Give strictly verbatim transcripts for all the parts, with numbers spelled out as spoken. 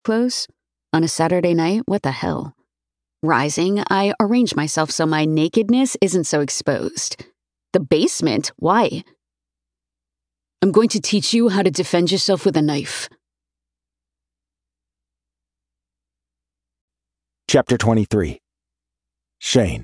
clothes? On a Saturday night? What the hell? Rising, I arrange myself so my nakedness isn't so exposed. The basement? Why? I'm going to teach you how to defend yourself with a knife. Chapter twenty-three. Shane.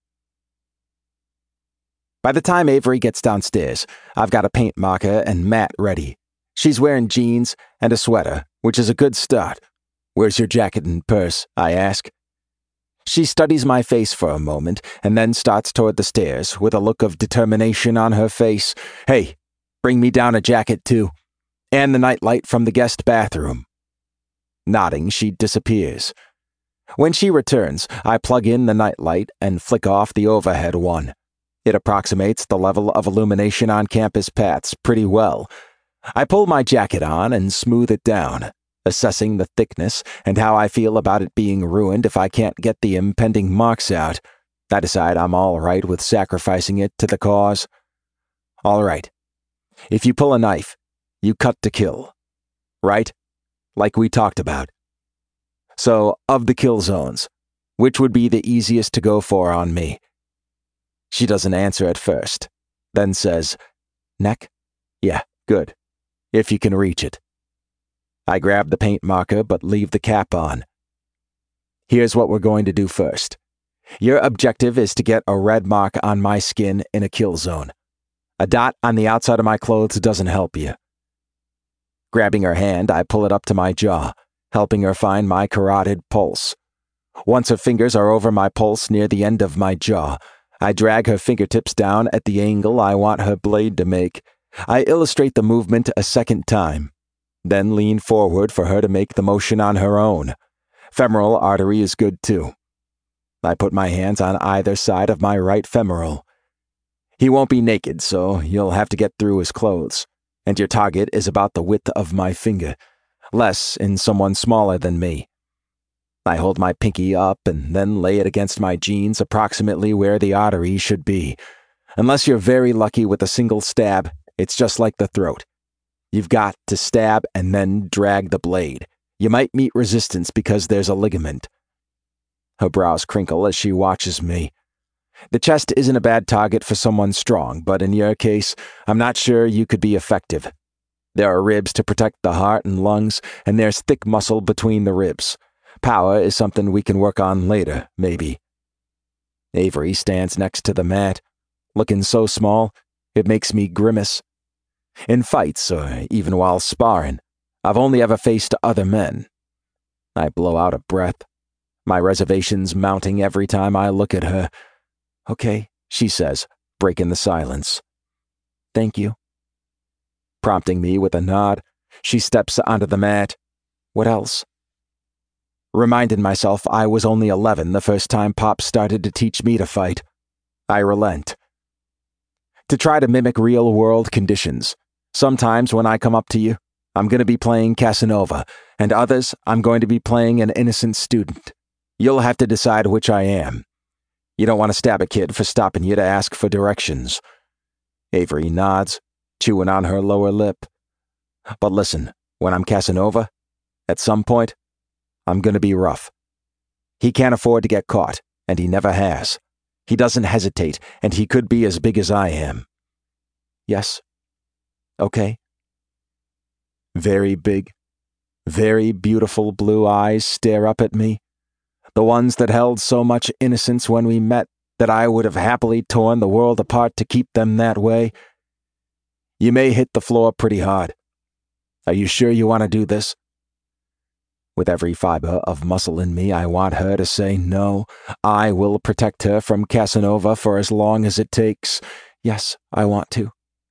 By the time Avery gets downstairs, I've got a paint marker and mat ready. She's wearing jeans and a sweater, which is a good start. "Where's your jacket and purse?" I ask. She studies my face for a moment and then starts toward the stairs with a look of determination on her face. "Hey, bring me down a jacket too. And the nightlight from the guest bathroom." Nodding, she disappears. When she returns, I plug in the nightlight and flick off the overhead one. It approximates the level of illumination on campus paths pretty well. I pull my jacket on and smooth it down, assessing the thickness and how I feel about it being ruined if I can't get the impending marks out. I decide I'm all right with sacrificing it to the cause. All right. If you pull a knife, you cut to kill. Right? Like we talked about. So, of the kill zones, which would be the easiest to go for on me? She doesn't answer at first, then says, "Neck? Yeah, good. If you can reach it." I grab the paint marker but leave the cap on. "Here's what we're going to do first. Your objective is to get a red mark on my skin in a kill zone. A dot on the outside of my clothes doesn't help you." Grabbing her hand, I pull it up to my jaw, helping her find my carotid pulse. Once her fingers are over my pulse near the end of my jaw, I drag her fingertips down at the angle I want her blade to make. I illustrate the movement a second time, then lean forward for her to make the motion on her own. Femoral artery is good too. I put my hands on either side of my right femoral. He won't be naked, so you'll have to get through his clothes, and your target is about the width of my finger, less in someone smaller than me. I hold my pinky up and then lay it against my jeans approximately where the artery should be. Unless you're very lucky with a single stab, it's just like the throat. You've got to stab and then drag the blade. You might meet resistance because there's a ligament. Her brows crinkle as she watches me. The chest isn't a bad target for someone strong, but in your case, I'm not sure you could be effective. There are ribs to protect the heart and lungs, and there's thick muscle between the ribs. Power is something we can work on later, maybe. Avery stands next to the mat, looking so small, it makes me grimace. In fights, or even while sparring, I've only ever faced other men. I blow out a breath, my reservations mounting every time I look at her. "Okay," she says, breaking the silence. "Thank you." Prompting me with a nod, she steps onto the mat. "What else?" Reminding myself I was only eleven the first time Pop started to teach me to fight, I relent. To try to mimic real-world conditions. Sometimes when I come up to you, I'm going to be playing Casanova, and others, I'm going to be playing an innocent student. You'll have to decide which I am. You don't want to stab a kid for stopping you to ask for directions. Avery nods, chewing on her lower lip. But listen, when I'm Casanova, at some point, I'm going to be rough. He can't afford to get caught, and he never has. He doesn't hesitate, and he could be as big as I am. Yes. Okay. Very big, very beautiful blue eyes stare up at me. The ones that held so much innocence when we met that I would have happily torn the world apart to keep them that way. You may hit the floor pretty hard. Are you sure you want to do this? With every fiber of muscle in me, I want her to say no. I will protect her from Casanova for as long as it takes. Yes, I want to.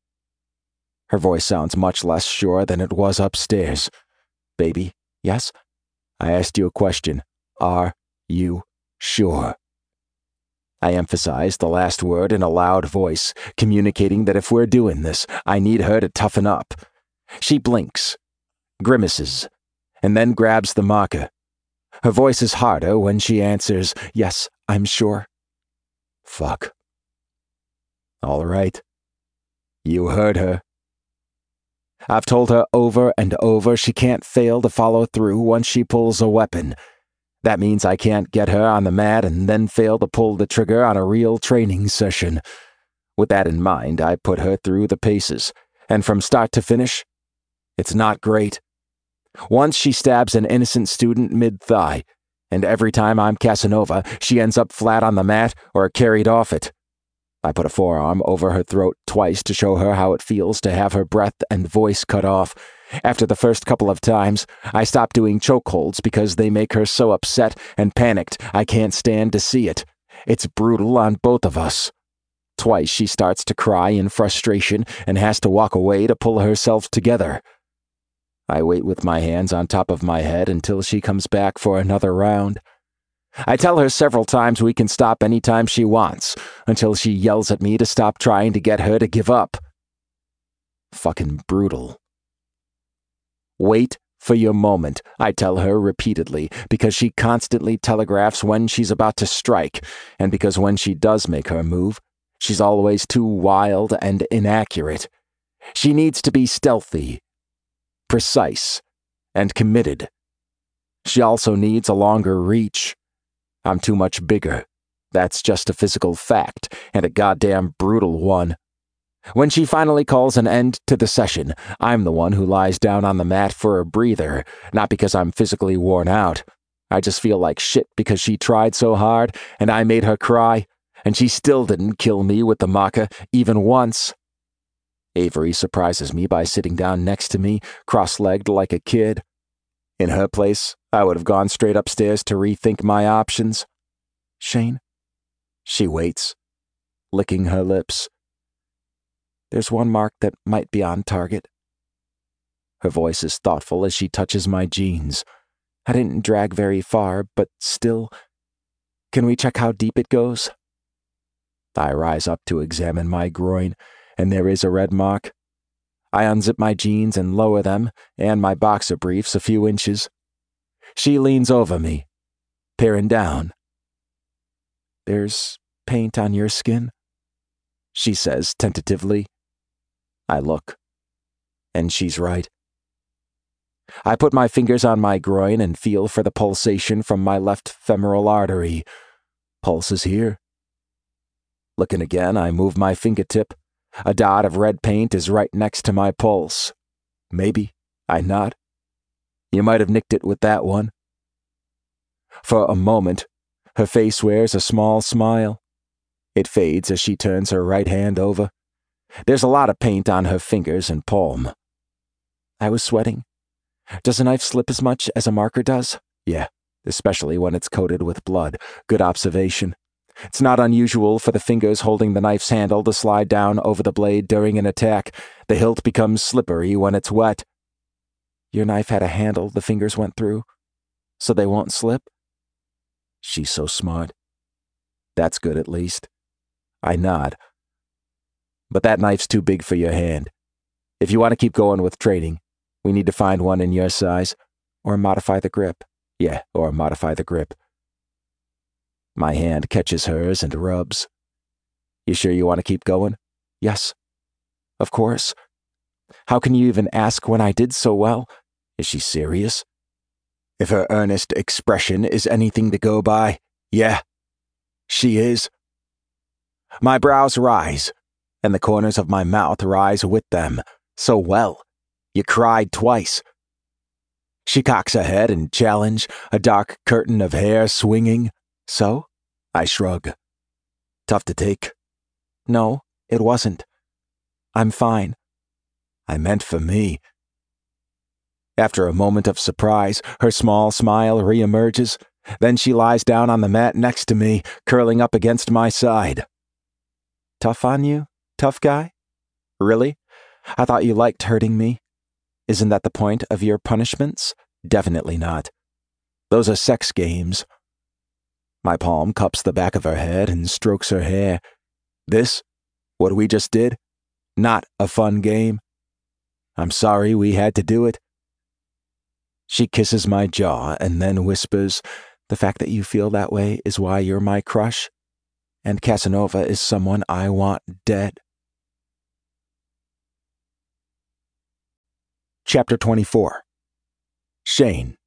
Her voice sounds much less sure than it was upstairs. Baby, yes? I asked you a question. Are you sure? I emphasize the last word in a loud voice, communicating that if we're doing this, I need her to toughen up. She blinks, grimaces, and then grabs the marker. Her voice is harder when she answers, "Yes, I'm sure." Fuck. All right. You heard her. I've told her over and over she can't fail to follow through once she pulls a weapon. That means I can't get her on the mat and then fail to pull the trigger on a real training session. With that in mind, I put her through the paces, and from start to finish, it's not great. Once she stabs an innocent student mid-thigh, and every time I'm Casanova, she ends up flat on the mat or carried off it. I put a forearm over her throat twice to show her how it feels to have her breath and voice cut off. After the first couple of times, I stopped doing chokeholds because they make her so upset and panicked I can't stand to see it. It's brutal on both of us. Twice she starts to cry in frustration and has to walk away to pull herself together. I wait with my hands on top of my head until she comes back for another round. I tell her several times we can stop any time she wants, until she yells at me to stop trying to get her to give up. Fucking brutal. Wait for your moment, I tell her repeatedly, because she constantly telegraphs when she's about to strike, and because when she does make her move, she's always too wild and inaccurate. She needs to be stealthy, precise, and committed. She also needs a longer reach. I'm too much bigger. That's just a physical fact, and a goddamn brutal one. When she finally calls an end to the session, I'm the one who lies down on the mat for a breather, not because I'm physically worn out. I just feel like shit because she tried so hard, and I made her cry, and she still didn't kill me with the maca, even once. Avery surprises me by sitting down next to me, cross-legged like a kid. In her place, I would have gone straight upstairs to rethink my options. Shane? She waits, licking her lips. There's one mark that might be on target. Her voice is thoughtful as she touches my jeans. I didn't drag very far, but still. Can we check how deep it goes? I rise up to examine my groin, and there is a red mark. I unzip my jeans and lower them, and my boxer briefs a few inches. She leans over me, peering down. There's paint on your skin, she says tentatively. I look, and she's right. I put my fingers on my groin and feel for the pulsation from my left femoral artery. Pulse is here. Looking again, I move my fingertip. A dot of red paint is right next to my pulse. Maybe, I nod. You might have nicked it with that one. For a moment, her face wears a small smile. It fades as she turns her right hand over. There's a lot of paint on her fingers and palm. I was sweating. Does a knife slip as much as a marker does? Yeah, especially when it's coated with blood. Good observation. It's not unusual for the fingers holding the knife's handle to slide down over the blade during an attack. The hilt becomes slippery when it's wet. Your knife had a handle the fingers went through, so they won't slip? She's so smart. That's good, at least. I nod. But that knife's too big for your hand. If you want to keep going with training, we need to find one in your size, or modify the grip. Yeah, or modify the grip. My hand catches hers and rubs. You sure you want to keep going? Yes. Of course. How can you even ask when I did so well? Is she serious? If her earnest expression is anything to go by, yeah, she is. My brows rise, and the corners of my mouth rise with them. So well. You cried twice. She cocks her head in challenge, a dark curtain of hair swinging. So? I shrug. Tough to take. No, it wasn't. I'm fine. I meant for me. After a moment of surprise, her small smile reemerges. Then she lies down on the mat next to me, curling up against my side. Tough on you, tough guy? Really? I thought you liked hurting me. Isn't that the point of your punishments? Definitely not. Those are sex games. My palm cups the back of her head and strokes her hair. This, what we just did, not a fun game. I'm sorry we had to do it. She kisses my jaw and then whispers, the fact that you feel that way is why you're my crush, and Casanova is someone I want dead. Chapter twenty-four. Shane.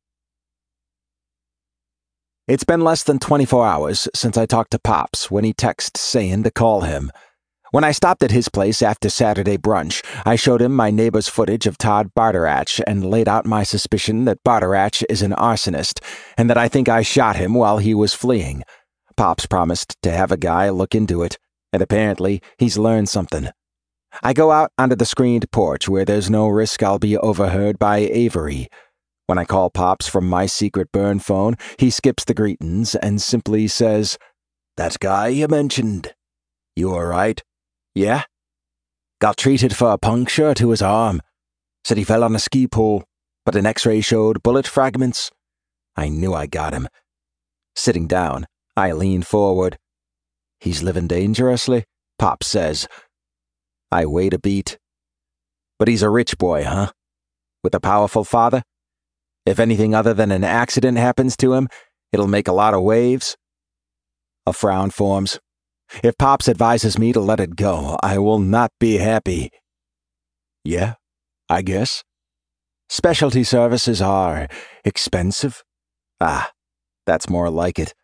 It's been less than twenty-four hours since I talked to Pops when he texted saying to call him. When I stopped at his place after Saturday brunch, I showed him my neighbor's footage of Todd Barterach and laid out my suspicion that Barterach is an arsonist and that I think I shot him while he was fleeing. Pops promised to have a guy look into it, and apparently he's learned something. I go out onto the screened porch where there's no risk I'll be overheard by Avery. When I call Pops from my secret burn phone, he skips the greetings and simply says, "That guy you mentioned. You all right? Yeah? Got treated for a puncture to his arm. Said he fell on a ski pole, but an x-ray showed bullet fragments. I knew I got him." Sitting down, I lean forward. "He's living dangerously," Pops says. I wait a beat. "But he's a rich boy, huh? With a powerful father? If anything other than an accident happens to him, it'll make a lot of waves?" A frown forms. If Pops advises me to let it go, I will not be happy. "Yeah, I guess. Specialty services are expensive." Ah, that's more like it.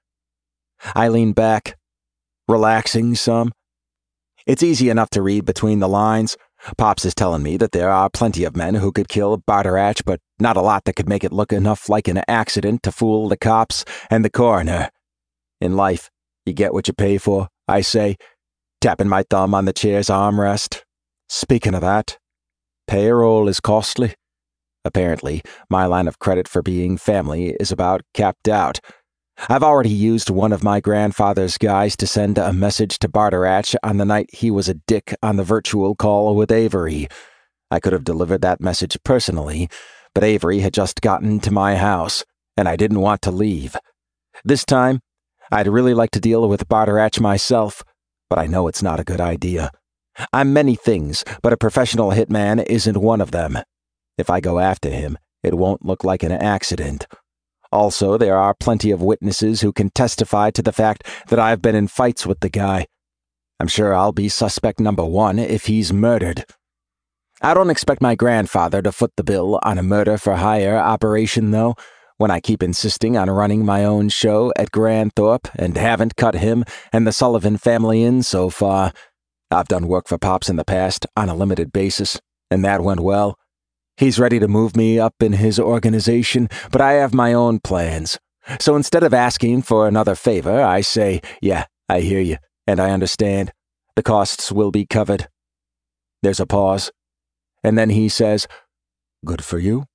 I lean back, relaxing some. It's easy enough to read between the lines. Pops is telling me that there are plenty of men who could kill Barterach, but not a lot that could make it look enough like an accident to fool the cops and the coroner. In life, you get what you pay for, I say, tapping my thumb on the chair's armrest. Speaking of that, payroll is costly. Apparently, my line of credit for being family is about capped out. I've already used one of my grandfather's guys to send a message to Barterach on the night he was a dick on the virtual call with Avery. I could have delivered that message personally, but Avery had just gotten to my house, and I didn't want to leave. This time, I'd really like to deal with Barterach myself, but I know it's not a good idea. I'm many things, but a professional hitman isn't one of them. If I go after him, it won't look like an accident. Also, there are plenty of witnesses who can testify to the fact that I've been in fights with the guy. I'm sure I'll be suspect number one if he's murdered. I don't expect my grandfather to foot the bill on a murder-for-hire operation, though, when I keep insisting on running my own show at Granthorpe and haven't cut him and the Sullivan family in so far. I've done work for Pops in the past on a limited basis, and that went well. He's ready to move me up in his organization, but I have my own plans. So instead of asking for another favor, I say, "Yeah, I hear you, and I understand. The costs will be covered." There's a pause, and then he says, "Good for you.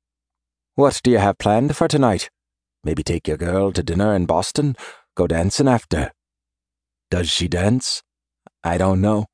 What do you have planned for tonight? Maybe take your girl to dinner in Boston? Go dancing after." Does she dance? I don't know.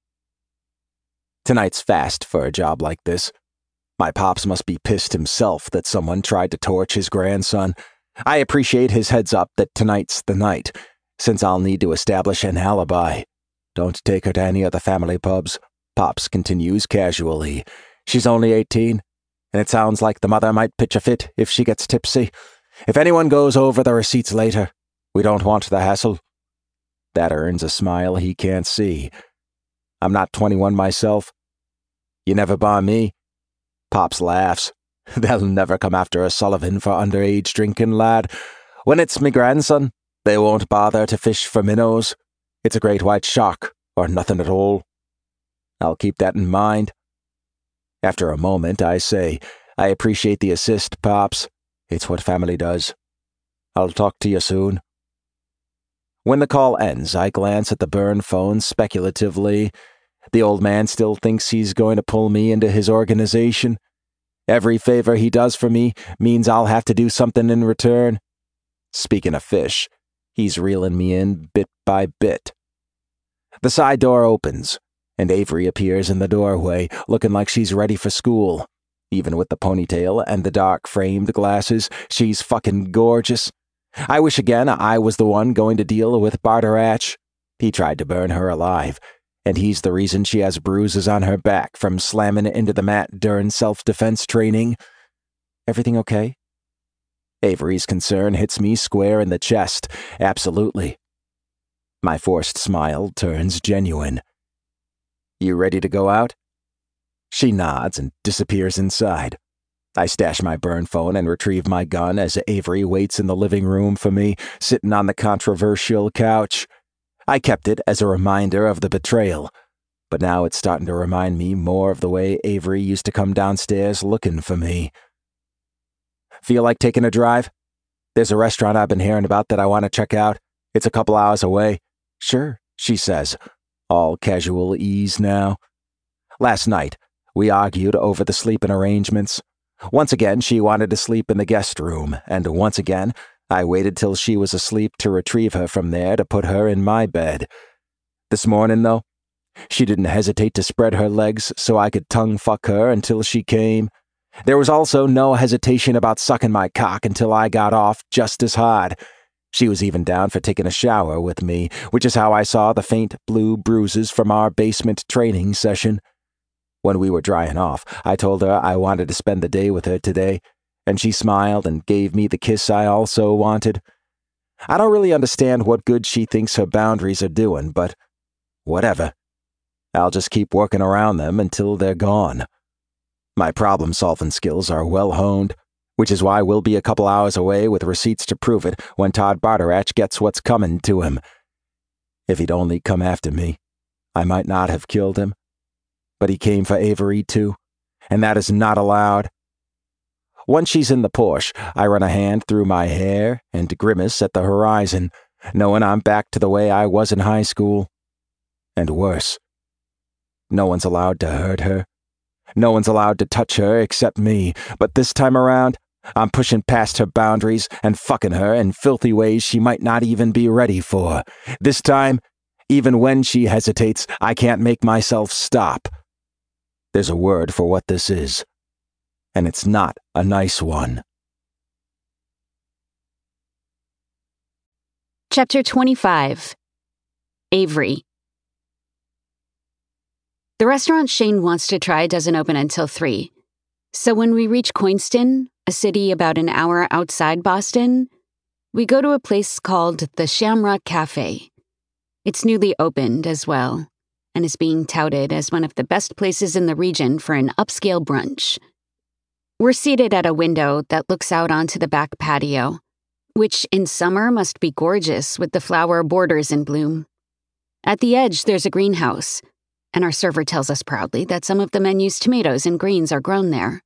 Tonight's fast for a job like this. My Pops must be pissed himself that someone tried to torch his grandson. I appreciate his heads up that tonight's the night, since I'll need to establish an alibi. "Don't take her to any of the family pubs," Pops continues casually. "She's only eighteen, and it sounds like the mother might pitch a fit if she gets tipsy. If anyone goes over the receipts later, we don't want the hassle." That earns a smile he can't see. I'm not twenty-one myself. "You never bar me." Pops laughs. "They'll never come after a Sullivan for underage drinking, lad. When it's me grandson, they won't bother to fish for minnows. It's a great white shark, or nothing at all." I'll keep that in mind. After a moment, I say, "I appreciate the assist, Pops. It's what family does. I'll talk to you soon." When the call ends, I glance at the burn phone speculatively. The old man still thinks he's going to pull me into his organization. Every favor he does for me means I'll have to do something in return. Speaking of fish, he's reeling me in bit by bit. The side door opens, and Avery appears in the doorway, looking like she's ready for school. Even with the ponytail and the dark-framed glasses, she's fucking gorgeous. I wish again I was the one going to deal with Barterach. He tried to burn her alive, and he's the reason she has bruises on her back from slamming into the mat during self-defense training. Everything okay? Avery's concern hits me square in the chest. Absolutely. My forced smile turns genuine. "You ready to go out?" She nods and disappears inside. I stash my burn phone and retrieve my gun as Avery waits in the living room for me, sitting on the controversial couch. I kept it as a reminder of the betrayal, but now it's starting to remind me more of the way Avery used to come downstairs looking for me. Feel like taking a drive? There's a restaurant I've been hearing about that I want to check out. It's a couple hours away. Sure, she says, all casual ease now. Last night, we argued over the sleeping arrangements. Once again, she wanted to sleep in the guest room, and once again, I waited till she was asleep to retrieve her from there to put her in my bed. This morning, though, she didn't hesitate to spread her legs so I could tongue-fuck her until she came. There was also no hesitation about sucking my cock until I got off just as hard. She was even down for taking a shower with me, which is how I saw the faint blue bruises from our basement training session. When we were drying off, I told her I wanted to spend the day with her today, and she smiled and gave me the kiss I also wanted. I don't really understand what good she thinks her boundaries are doing, but whatever. I'll just keep working around them until they're gone. My problem-solving skills are well honed, which is why we'll be a couple hours away with receipts to prove it when Todd Barterach gets what's coming to him. If he'd only come after me, I might not have killed him. But he came for Avery, too, and that is not allowed. Once she's in the Porsche, I run a hand through my hair and grimace at the horizon, knowing I'm back to the way I was in high school. And worse. No one's allowed to hurt her. No one's allowed to touch her except me, but this time around, I'm pushing past her boundaries and fucking her in filthy ways she might not even be ready for. This time, even when she hesitates, I can't make myself stop. There's a word for what this is, and it's not a nice one. Chapter twenty-five. Avery. The restaurant Shane wants to try doesn't open until three. So when we reach Coinston, a city about an hour outside Boston, we go to a place called the Shamrock Cafe. It's newly opened as well, and is being touted as one of the best places in the region for an upscale brunch. We're seated at a window that looks out onto the back patio, which in summer must be gorgeous with the flower borders in bloom. At the edge, there's a greenhouse, and our server tells us proudly that some of the menu's tomatoes and greens are grown there.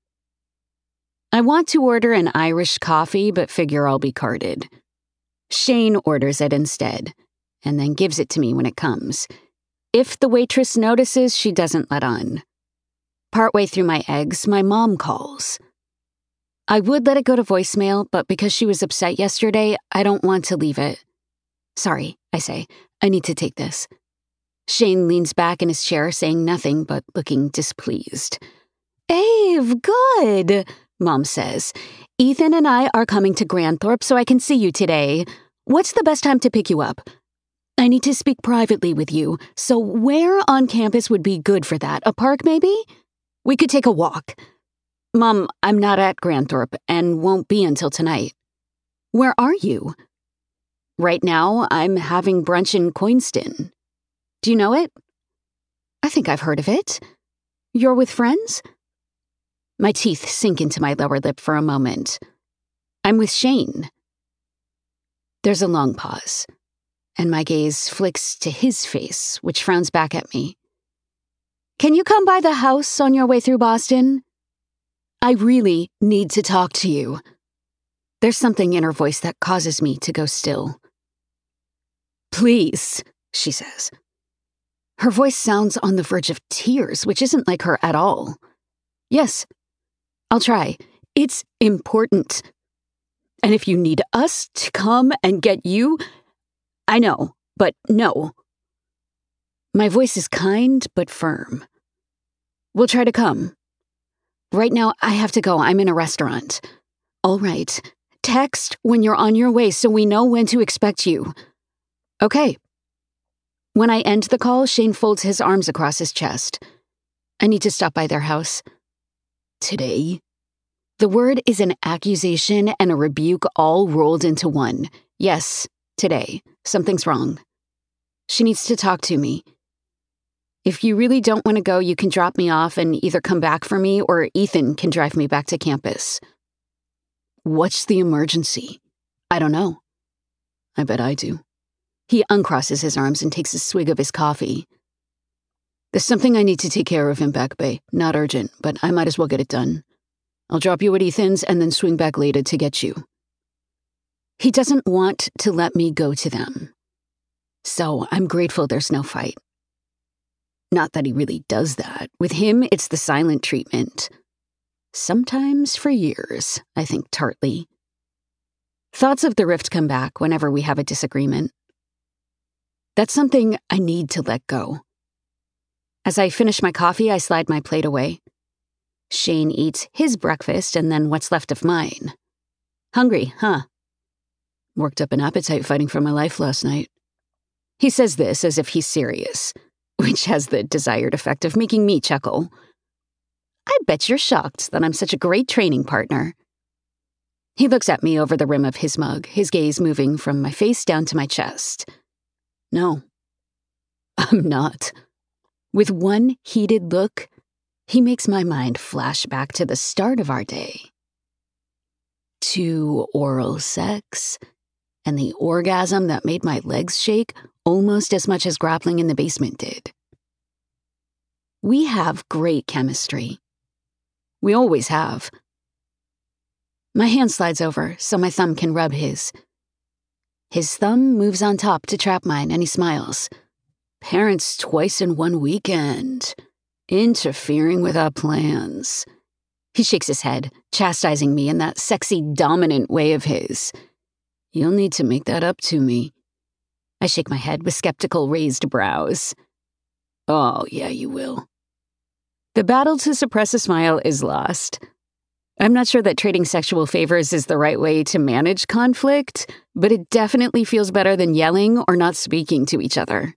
I want to order an Irish coffee, but figure I'll be carded. Shane orders it instead, and then gives it to me when it comes. If the waitress notices, she doesn't let on. Partway through my eggs, my mom calls. I would let it go to voicemail, but because she was upset yesterday, I don't want to leave it. Sorry, I say. I need to take this. Shane leans back in his chair, saying nothing but looking displeased. Ave, good, Mom says. Ethan and I are coming to Granthorpe so I can see you today. What's the best time to pick you up? I need to speak privately with you, so where on campus would be good for that? A park, maybe? We could take a walk. Mom, I'm not at Granthorpe and won't be until tonight. Where are you? Right now, I'm having brunch in Coinston. Do you know it? I think I've heard of it. You're with friends? My teeth sink into my lower lip for a moment. I'm with Shane. There's a long pause, and my gaze flicks to his face, which frowns back at me. Can you come by the house on your way through Boston? I really need to talk to you. There's something in her voice that causes me to go still. Please, she says. Her voice sounds on the verge of tears, which isn't like her at all. Yes, I'll try. It's important. And if you need us to come and get you, I know, but no. My voice is kind but firm. We'll try to come. Right now, I have to go. I'm in a restaurant. All right. Text when you're on your way so we know when to expect you. Okay. When I end the call, Shane folds his arms across his chest. I need to stop by their house. Today? The word is an accusation and a rebuke all rolled into one. Yes, today. Something's wrong. She needs to talk to me. If you really don't want to go, you can drop me off and either come back for me or Ethan can drive me back to campus. What's the emergency? I don't know. I bet I do. He uncrosses his arms and takes a swig of his coffee. There's something I need to take care of in Back Bay. Not urgent, but I might as well get it done. I'll drop you at Ethan's and then swing back later to get you. He doesn't want to let me go to them. So I'm grateful there's no fight. Not that he really does that. With him, it's the silent treatment. Sometimes for years, I think tartly. Thoughts of the rift come back whenever we have a disagreement. That's something I need to let go. As I finish my coffee, I slide my plate away. Shane eats his breakfast and then what's left of mine. Hungry, huh? Worked up an appetite fighting for my life last night. He says this as if he's serious, which has the desired effect of making me chuckle. I bet you're shocked that I'm such a great training partner. He looks at me over the rim of his mug, his gaze moving from my face down to my chest. No, I'm not. With one heated look, he makes my mind flash back to the start of our day. To oral sex and the orgasm that made my legs shake almost as much as grappling in the basement did. We have great chemistry. We always have. My hand slides over so my thumb can rub his. His thumb moves on top to trap mine and he smiles. Parents twice in one weekend. Interfering with our plans. He shakes his head, chastising me in that sexy, dominant way of his. You'll need to make that up to me. I shake my head with skeptical raised brows. Oh, yeah, you will. The battle to suppress a smile is lost. I'm not sure that trading sexual favors is the right way to manage conflict, but it definitely feels better than yelling or not speaking to each other.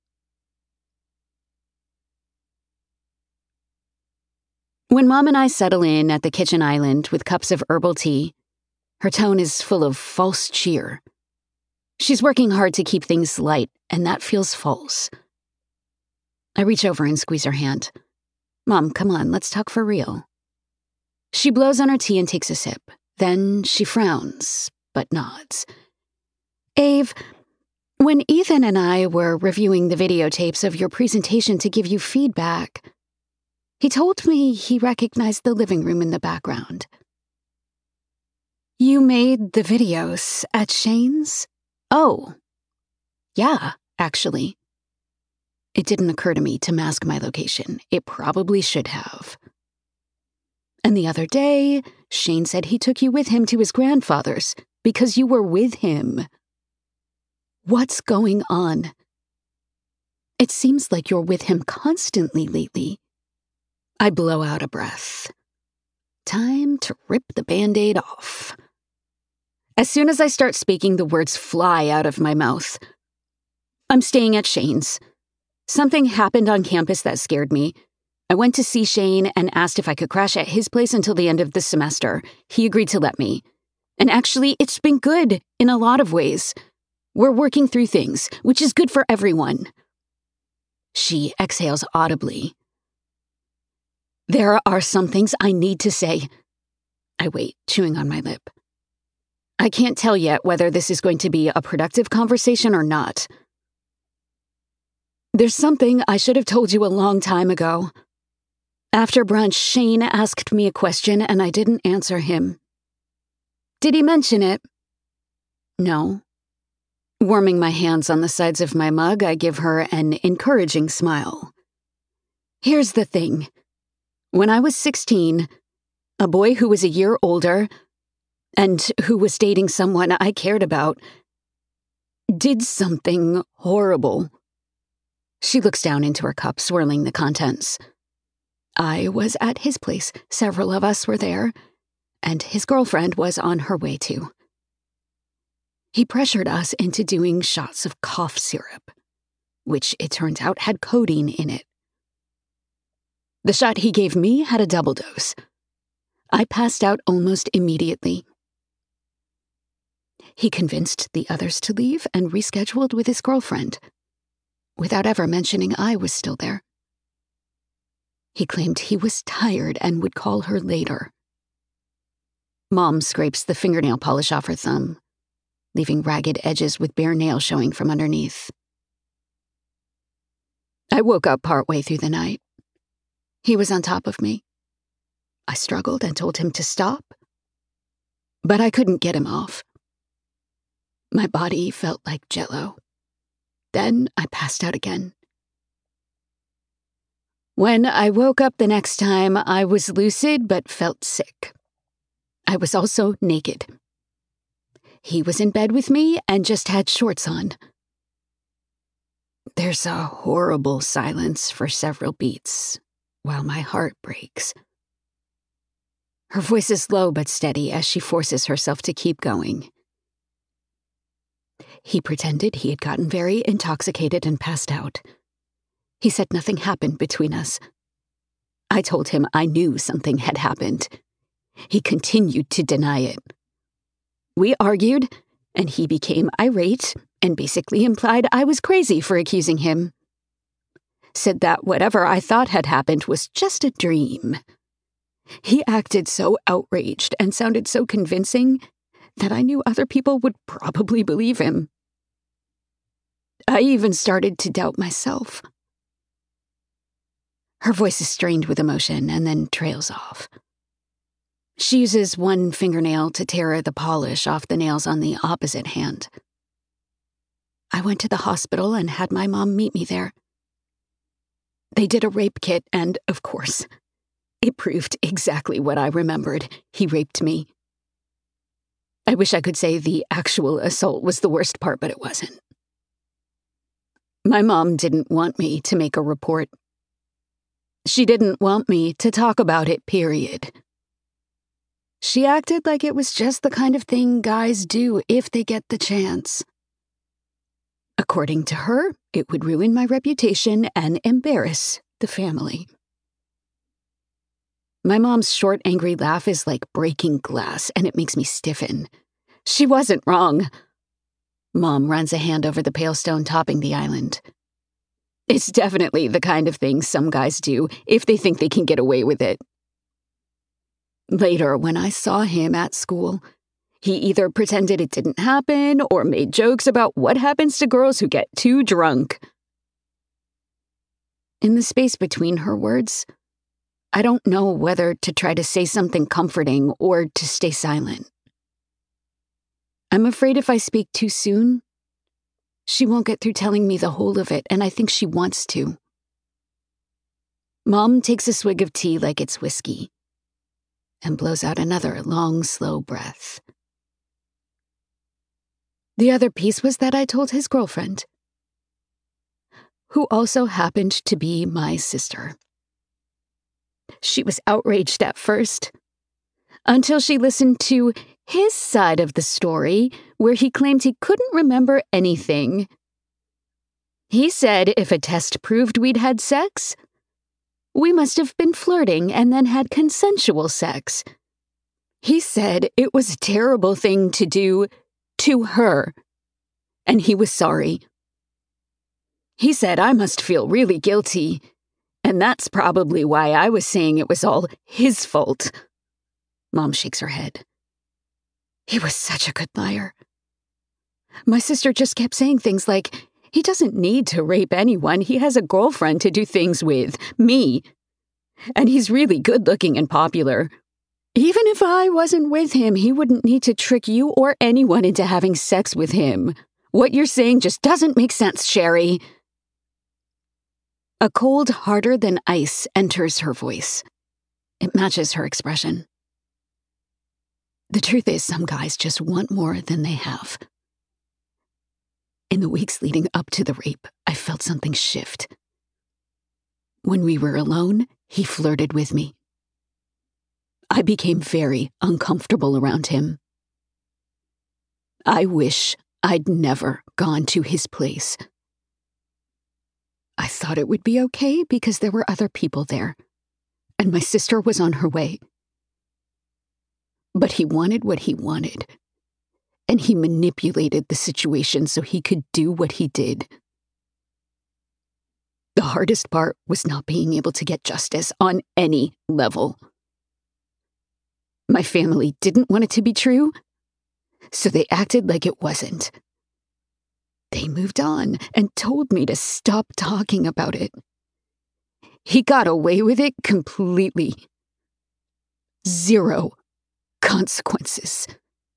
When Mom and I settle in at the kitchen island with cups of herbal tea, her tone is full of false cheer. She's working hard to keep things light, and that feels false. I reach over and squeeze her hand. Mom, come on, let's talk for real. She blows on her tea and takes a sip. Then she frowns, but nods. Ave, when Ethan and I were reviewing the videotapes of your presentation to give you feedback, he told me he recognized the living room in the background. You made the videos at Shane's? Oh, yeah, actually. It didn't occur to me to mask my location. It probably should have. And the other day, Shane said he took you with him to his grandfather's because you were with him. What's going on? It seems like you're with him constantly lately. I blow out a breath. Time to rip the Band-Aid off. As soon as I start speaking, the words fly out of my mouth. I'm staying at Shane's. Something happened on campus that scared me. I went to see Shane and asked if I could crash at his place until the end of the semester. He agreed to let me. And actually, it's been good in a lot of ways. We're working through things, which is good for everyone. She exhales audibly. There are some things I need to say. I wait, chewing on my lip. I can't tell yet whether this is going to be a productive conversation or not. There's something I should have told you a long time ago. After brunch, Shane asked me a question and I didn't answer him. Did he mention it? No. Warming my hands on the sides of my mug, I give her an encouraging smile. Here's the thing. When I was sixteen, a boy who was a year older and who was dating someone I cared about did something horrible. She looks down into her cup, swirling the contents. I was at his place. Several of us were there, and his girlfriend was on her way too. He pressured us into doing shots of cough syrup, which it turns out had codeine in it. The shot he gave me had a double dose. I passed out almost immediately. He convinced the others to leave and rescheduled with his girlfriend, without ever mentioning I was still there. He claimed he was tired and would call her later. Mom scrapes the fingernail polish off her thumb, leaving ragged edges with bare nails showing from underneath. I woke up partway through the night. He was on top of me. I struggled and told him to stop, but I couldn't get him off. My body felt like jello. Then I passed out again. When I woke up the next time, I was lucid but felt sick. I was also naked. He was in bed with me and just had shorts on. There's a horrible silence for several beats while my heart breaks. Her voice is low but steady as she forces herself to keep going. He pretended he had gotten very intoxicated and passed out. He said nothing happened between us. I told him I knew something had happened. He continued to deny it. We argued, and he became irate and basically implied I was crazy for accusing him. Said that whatever I thought had happened was just a dream. He acted so outraged and sounded so convincing that I knew other people would probably believe him. I even started to doubt myself. Her voice is strained with emotion and then trails off. She uses one fingernail to tear the polish off the nails on the opposite hand. I went to the hospital and had my mom meet me there. They did a rape kit and, of course, it proved exactly what I remembered. He raped me. I wish I could say the actual assault was the worst part, but it wasn't. My mom didn't want me to make a report. She didn't want me to talk about it, period. She acted like it was just the kind of thing guys do if they get the chance. According to her, it would ruin my reputation and embarrass the family. My mom's short, angry laugh is like breaking glass, and it makes me stiffen. She wasn't wrong. Mom runs a hand over the pale stone topping the island. It's definitely the kind of thing some guys do if they think they can get away with it. Later, when I saw him at school, he either pretended it didn't happen or made jokes about what happens to girls who get too drunk. In the space between her words, I don't know whether to try to say something comforting or to stay silent. I'm afraid if I speak too soon, she won't get through telling me the whole of it, and I think she wants to. Mom takes a swig of tea like it's whiskey and blows out another long, slow breath. The other piece was that I told his girlfriend, who also happened to be my sister. She was outraged at first, until she listened to his side of the story, where he claimed he couldn't remember anything. He said if a test proved we'd had sex, we must have been flirting and then had consensual sex. He said it was a terrible thing to do to her, and he was sorry. He said I must feel really guilty, and that's probably why I was saying it was all his fault. Mom shakes her head. He was such a good liar. My sister just kept saying things like, he doesn't need to rape anyone. He has a girlfriend to do things with, me. And he's really good-looking and popular. Even if I wasn't with him, he wouldn't need to trick you or anyone into having sex with him. What you're saying just doesn't make sense, Sherry. A cold harder than ice enters her voice. It matches her expression. The truth is, some guys just want more than they have. In the weeks leading up to the rape, I felt something shift. When we were alone, he flirted with me. I became very uncomfortable around him. I wish I'd never gone to his place. I thought it would be okay because there were other people there, and my sister was on her way. But he wanted what he wanted, and he manipulated the situation so he could do what he did. The hardest part was not being able to get justice on any level. My family didn't want it to be true, so they acted like it wasn't. They moved on and told me to stop talking about it. He got away with it completely. Zero consequences.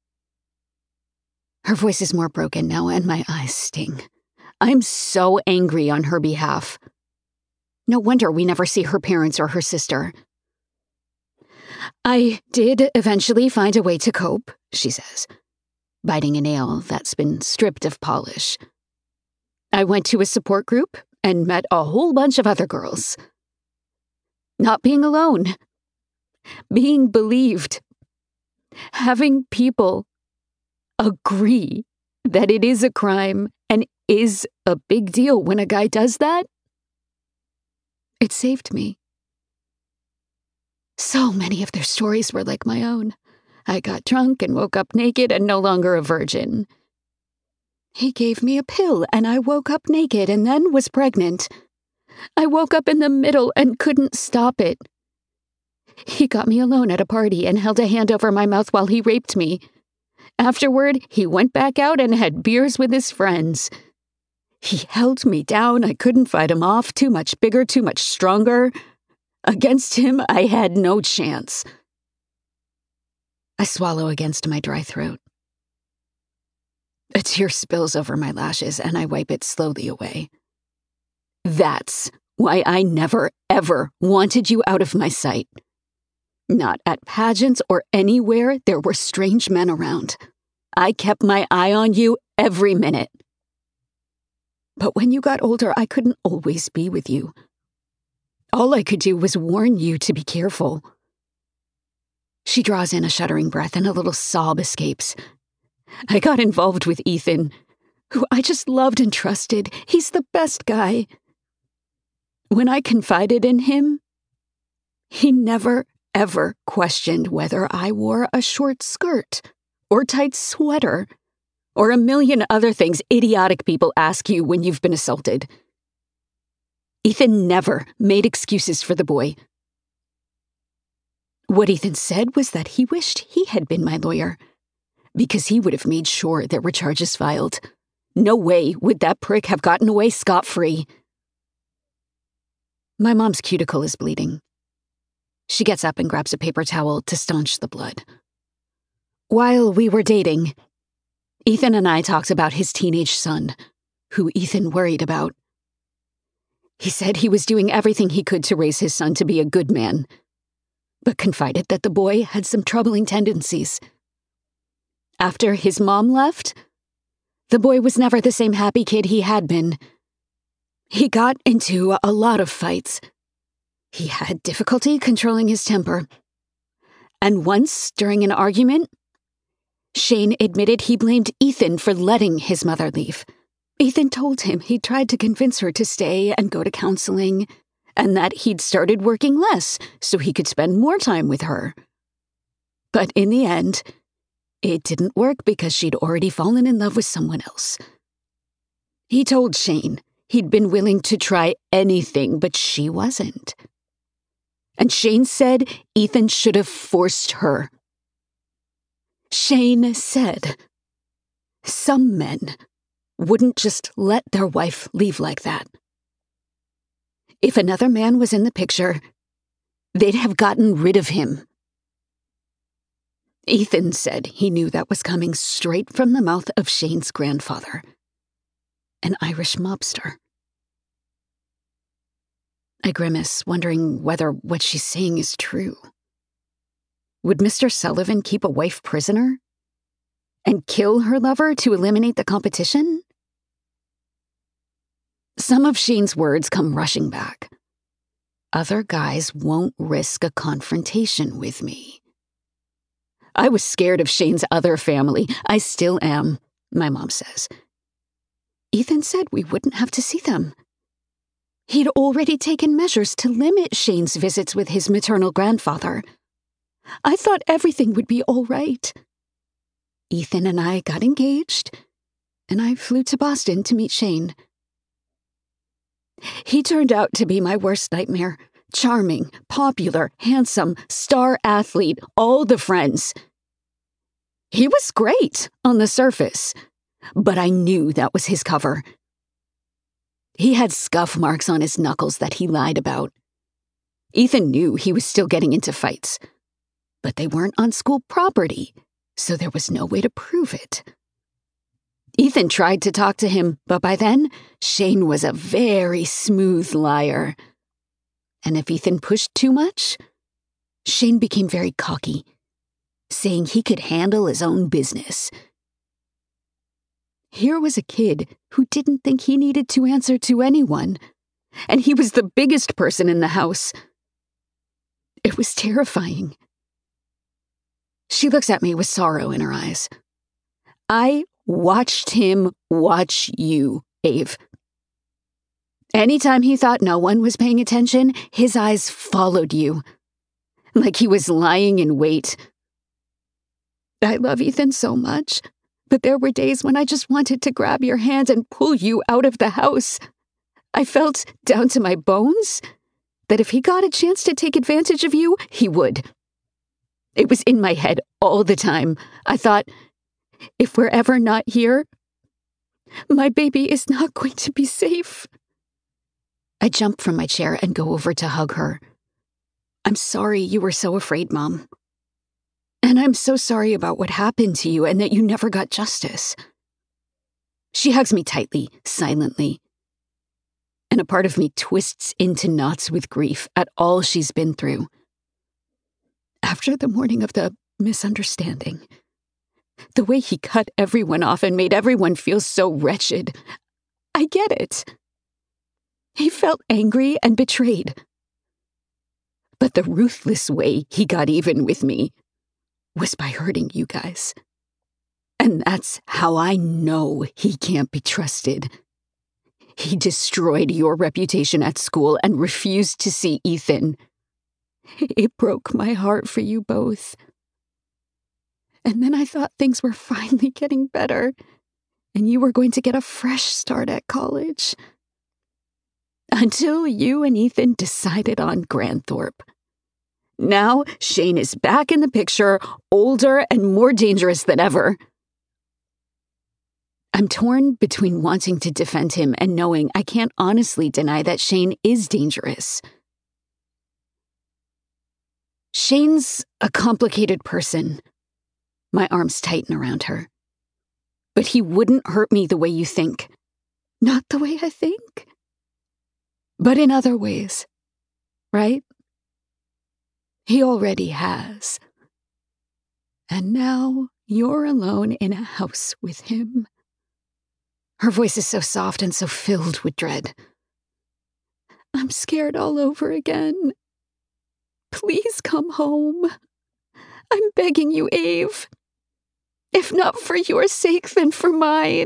Her voice is more broken now, and my eyes sting. I'm so angry on her behalf. No wonder we never see her parents or her sister. I did eventually find a way to cope, she says, biting a nail that's been stripped of polish. I went to a support group and met a whole bunch of other girls. Not being alone. Being believed. Having people agree that it is a crime and is a big deal when a guy does that. It saved me. So many of their stories were like my own. I got drunk and woke up naked and no longer a virgin. He gave me a pill and I woke up naked and then was pregnant. I woke up in the middle and couldn't stop it. He got me alone at a party and held a hand over my mouth while he raped me. Afterward, he went back out and had beers with his friends. He held me down. I couldn't fight him off. Too much bigger, too much stronger. Against him, I had no chance. I swallow against my dry throat. A tear spills over my lashes and I wipe it slowly away. That's why I never, ever wanted you out of my sight. Not at pageants or anywhere there were strange men around. I kept my eye on you every minute. But when you got older, I couldn't always be with you. All I could do was warn you to be careful. She draws in a shuddering breath and a little sob escapes. I got involved with Ethan, who I just loved and trusted. He's the best guy. When I confided in him, he never, ever questioned whether I wore a short skirt or tight sweater or a million other things idiotic people ask you when you've been assaulted. Ethan never made excuses for the boy. What Ethan said was that he wished he had been my lawyer, because he would have made sure there were charges filed. No way would that prick have gotten away scot-free. My mom's cuticle is bleeding. She gets up and grabs a paper towel to staunch the blood. While we were dating, Ethan and I talked about his teenage son, who Ethan worried about. He said he was doing everything he could to raise his son to be a good man, but confided that the boy had some troubling tendencies. After his mom left, the boy was never the same happy kid he had been. He got into a lot of fights. He had difficulty controlling his temper. And once, during an argument, Shane admitted he blamed Ethan for letting his mother leave. Ethan told him he'd tried to convince her to stay and go to counseling, and that he'd started working less so he could spend more time with her. But in the end, it didn't work because she'd already fallen in love with someone else. He told Shane he'd been willing to try anything, but she wasn't. And Shane said Ethan should have forced her. Shane said some men wouldn't just let their wife leave like that. If another man was in the picture, they'd have gotten rid of him. Ethan said he knew that was coming straight from the mouth of Shane's grandfather, an Irish mobster. I grimace, wondering whether what she's saying is true. Would Mister Sullivan keep a wife prisoner and kill her lover to eliminate the competition? Some of Shane's words come rushing back. Other guys won't risk a confrontation with me. I was scared of Shane's other family. I still am, my mom says. Ethan said we wouldn't have to see them. He'd already taken measures to limit Shane's visits with his maternal grandfather. I thought everything would be all right. Ethan and I got engaged, and I flew to Boston to meet Shane. He turned out to be my worst nightmare. Charming, popular, handsome, star athlete, all the friends. He was great on the surface, but I knew that was his cover. He had scuff marks on his knuckles that he lied about. Ethan knew he was still getting into fights, but they weren't on school property, so there was no way to prove it. Ethan tried to talk to him, but by then, Shane was a very smooth liar. And if Ethan pushed too much, Shane became very cocky, saying he could handle his own business. Here was a kid who didn't think he needed to answer to anyone, and he was the biggest person in the house. It was terrifying. She looks at me with sorrow in her eyes. I watched him watch you, Ave. Anytime he thought no one was paying attention, his eyes followed you, like he was lying in wait. I love Ethan so much, but there were days when I just wanted to grab your hand and pull you out of the house. I felt, down to my bones, that if he got a chance to take advantage of you, he would. It was in my head all the time. I thought, if we're ever not here, my baby is not going to be safe. I jump from my chair and go over to hug her. I'm sorry you were so afraid, Mom. And I'm so sorry about what happened to you and that you never got justice. She hugs me tightly, silently. And a part of me twists into knots with grief at all she's been through. After the morning of the misunderstanding, the way he cut everyone off and made everyone feel so wretched, I get it. He felt angry and betrayed. But the ruthless way he got even with me was by hurting you guys. And that's how I know he can't be trusted. He destroyed your reputation at school and refused to see Ethan. It broke my heart for you both. And then I thought things were finally getting better, and you were going to get a fresh start at college. Until you and Ethan decided on Granthorpe. Now, Shane is back in the picture, older and more dangerous than ever. I'm torn between wanting to defend him and knowing I can't honestly deny that Shane is dangerous. Shane's a complicated person. My arms tighten around her. But he wouldn't hurt me the way you think. Not the way I think. But in other ways, right? He already has. And now you're alone in a house with him. Her voice is so soft and so filled with dread. I'm scared all over again. Please come home. I'm begging you, Ave. If not for your sake, then for mine.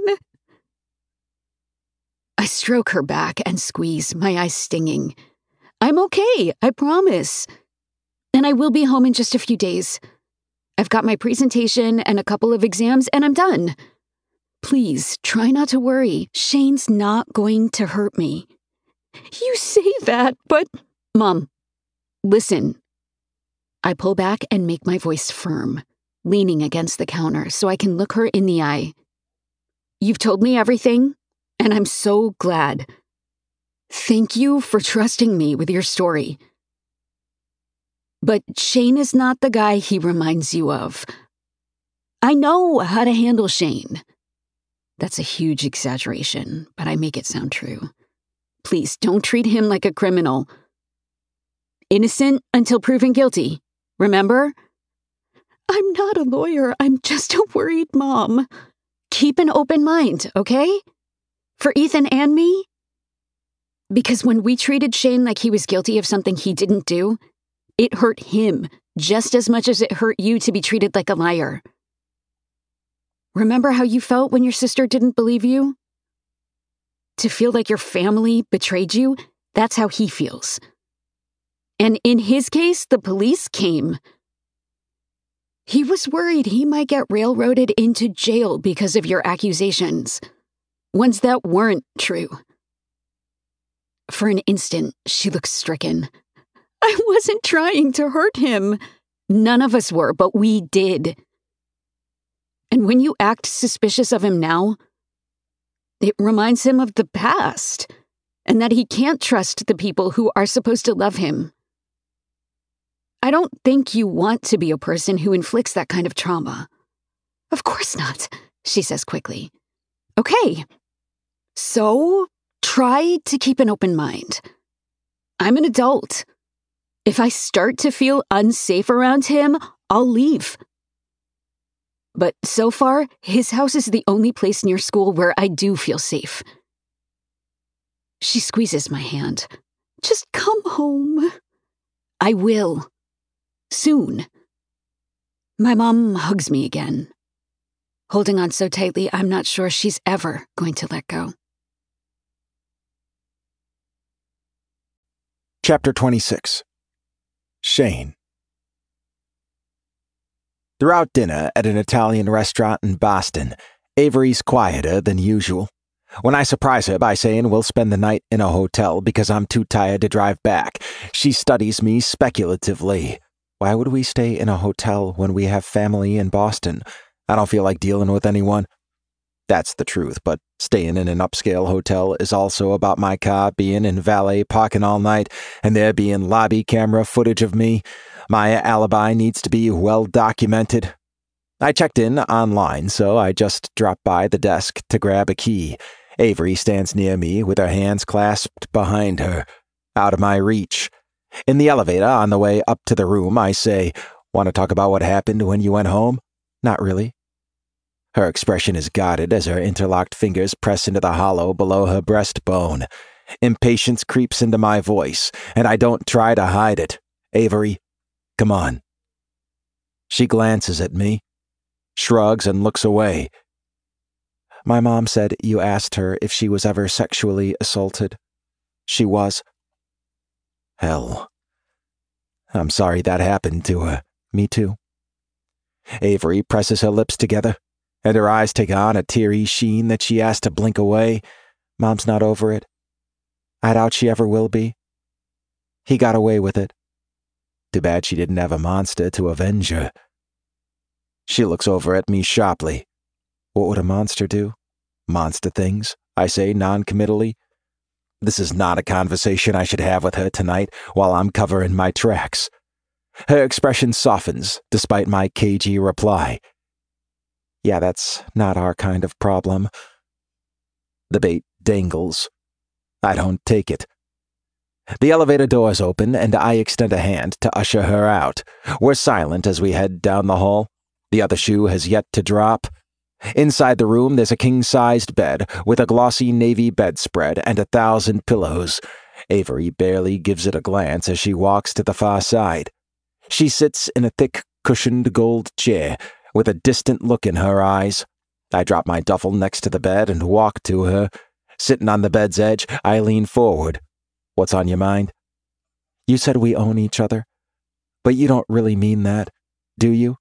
I stroke her back and squeeze, my eyes stinging. I'm okay, I promise. And I will be home in just a few days. I've got my presentation and a couple of exams, and I'm done. Please, try not to worry. Shane's not going to hurt me. You say that, but... Mom, listen. I pull back and make my voice firm, leaning against the counter so I can look her in the eye. You've told me everything, and I'm so glad. Thank you for trusting me with your story. But Shane is not the guy he reminds you of. I know how to handle Shane. That's a huge exaggeration, but I make it sound true. Please don't treat him like a criminal. Innocent until proven guilty. Remember? I'm not a lawyer. I'm just a worried mom. Keep an open mind, okay? For Ethan and me? Because when we treated Shane like he was guilty of something he didn't do, it hurt him just as much as it hurt you to be treated like a liar. Remember how you felt when your sister didn't believe you? To feel like your family betrayed you, that's how he feels. And in his case, the police came. He was worried he might get railroaded into jail because of your accusations, ones that weren't true. For an instant, she looked stricken. I wasn't trying to hurt him. None of us were, but we did. And when you act suspicious of him now, it reminds him of the past, and that he can't trust the people who are supposed to love him. I don't think you want to be a person who inflicts that kind of trauma. Of course not, she says quickly. Okay, so try to keep an open mind. I'm an adult. If I start to feel unsafe around him, I'll leave. But so far, his house is the only place near school where I do feel safe. She squeezes my hand. Just come home. I will. Soon. My mom hugs me again, holding on so tightly I'm not sure she's ever going to let go. Chapter twenty-six. Shane. Throughout dinner at an Italian restaurant in Boston, Avery's quieter than usual. When I surprise her by saying we'll spend the night in a hotel because I'm too tired to drive back, she studies me speculatively. Why would we stay in a hotel when we have family in Boston? I don't feel like dealing with anyone. That's the truth, but staying in an upscale hotel is also about my car being in valet parking all night and there being lobby camera footage of me. My alibi needs to be well documented. I checked in online, so I just dropped by the desk to grab a key. Avery stands near me with her hands clasped behind her, out of my reach. In the elevator on the way up to the room, I say, "Want to talk about what happened when you went home?" "Not really." Her expression is guarded as her interlocked fingers press into the hollow below her breastbone. Impatience creeps into my voice, and I don't try to hide it. "Avery, come on." She glances at me, shrugs, and looks away. "My mom said you asked her if she was ever sexually assaulted." "She was." Hell. I'm sorry that happened to her. Me too. Avery presses her lips together, and her eyes take on a teary sheen that she has to blink away. Mom's not over it. I doubt she ever will be. He got away with it. Too bad she didn't have a monster to avenge her. She looks over at me sharply. What would a monster do? Monster things, I say non-committally. This is not a conversation I should have with her tonight while I'm covering my tracks. Her expression softens despite my cagey reply. Yeah, that's not our kind of problem. The bait dangles. I don't take it. The elevator doors open and I extend a hand to usher her out. We're silent as we head down the hall. The other shoe has yet to drop. Inside the room, there's a king-sized bed with a glossy navy bedspread and a thousand pillows. Avery barely gives it a glance as she walks to the far side. She sits in a thick, cushioned gold chair with a distant look in her eyes. I drop my duffel next to the bed and walk to her. Sitting on the bed's edge, I lean forward. What's on your mind? You said we own each other, but you don't really mean that, do you?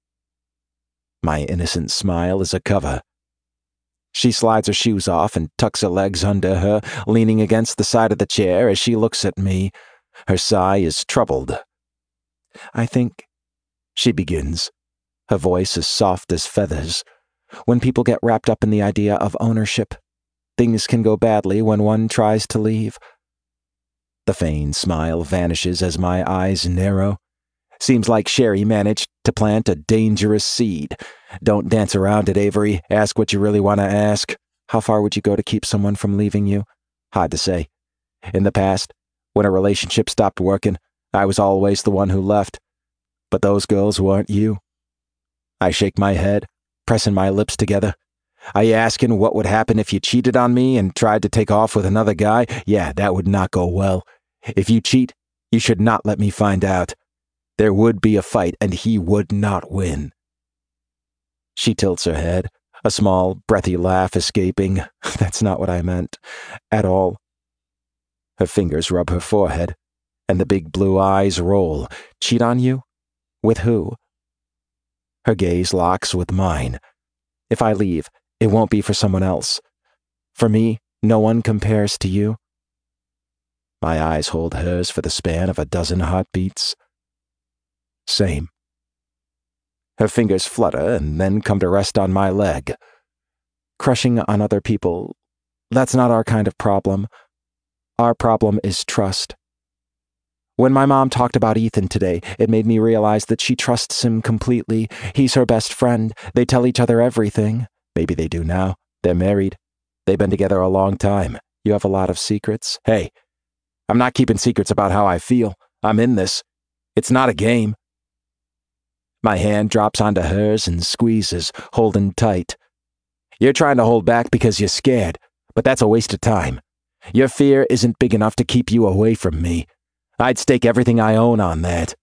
My innocent smile is a cover. She slides her shoes off and tucks her legs under her, leaning against the side of the chair as she looks at me. Her sigh is troubled. I think, she begins. Her voice is soft as feathers. When people get wrapped up in the idea of ownership, things can go badly when one tries to leave. The feigned smile vanishes as my eyes narrow. Seems like Sherry managed to plant a dangerous seed. Don't dance around it, Avery. Ask what you really want to ask. How far would you go to keep someone from leaving you? Hard to say. In the past, when a relationship stopped working, I was always the one who left. But those girls weren't you. I shake my head, pressing my lips together. Are you asking what would happen if you cheated on me and tried to take off with another guy? Yeah, that would not go well. If you cheat, you should not let me find out. There would be a fight, and he would not win. She tilts her head, a small, breathy laugh escaping. That's not what I meant. At all. Her fingers rub her forehead, and the big blue eyes roll. Cheat on you? With who? Her gaze locks with mine. If I leave, it won't be for someone else. For me, no one compares to you. My eyes hold hers for the span of a dozen heartbeats. Same. Her fingers flutter and then come to rest on my leg. Crushing on other people, that's not our kind of problem. Our problem is trust. When my mom talked about Ethan today, it made me realize that she trusts him completely. He's her best friend. They tell each other everything. Maybe they do now. They're married. They've been together a long time. You have a lot of secrets. Hey, I'm not keeping secrets about how I feel. I'm in this. It's not a game. My hand drops onto hers and squeezes, holding tight. You're trying to hold back because you're scared, but that's a waste of time. Your fear isn't big enough to keep you away from me. I'd stake everything I own on that.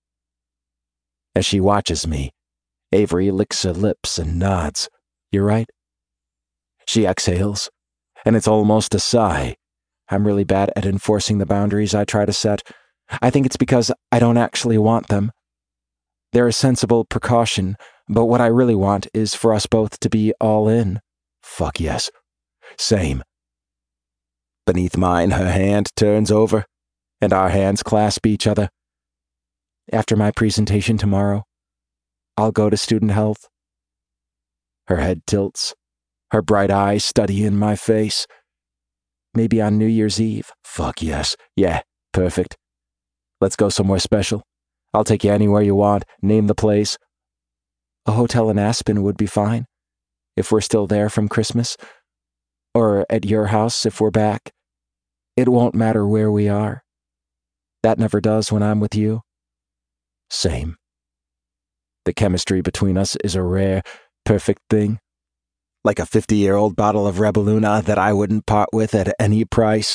As she watches me, Avery licks her lips and nods. You're right. She exhales, and it's almost a sigh. I'm really bad at enforcing the boundaries I try to set. I think it's because I don't actually want them. They're a sensible precaution, but what I really want is for us both to be all in. Fuck yes. Same. Beneath mine, her hand turns over, and our hands clasp each other. After my presentation tomorrow, I'll go to student health. Her head tilts, her bright eyes studying my face. Maybe on New Year's Eve. Fuck yes. Yeah, perfect. Let's go somewhere special. I'll take you anywhere you want. Name the place. A hotel in Aspen would be fine, if we're still there from Christmas. Or at your house if we're back. It won't matter where we are. That never does when I'm with you. Same. The chemistry between us is a rare, perfect thing. Like a fifty-year-old bottle of Rebeluna that I wouldn't part with at any price.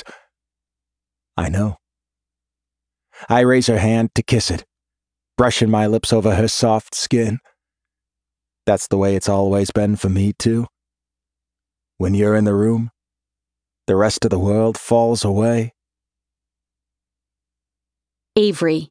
I know. I raise her hand to kiss it, brushing my lips over her soft skin. That's the way it's always been for me, too. When you're in the room, the rest of the world falls away. Avery.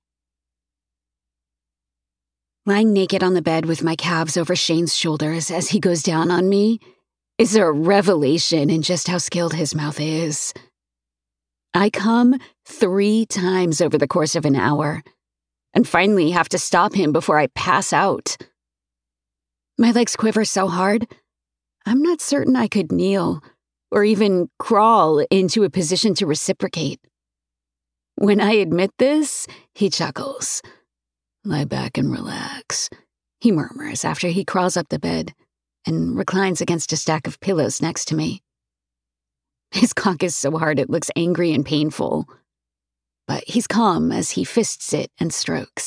Lying naked on the bed with my calves over Shane's shoulders as he goes down on me is a revelation in just how skilled his mouth is. I come three times over the course of an hour, and finally have to stop him before I pass out. My legs quiver so hard, I'm not certain I could kneel or even crawl into a position to reciprocate. When I admit this, he chuckles. Lie back and relax, he murmurs after he crawls up the bed and reclines against a stack of pillows next to me. His cock is so hard it looks angry and painful, but he's calm as he fists it and strokes.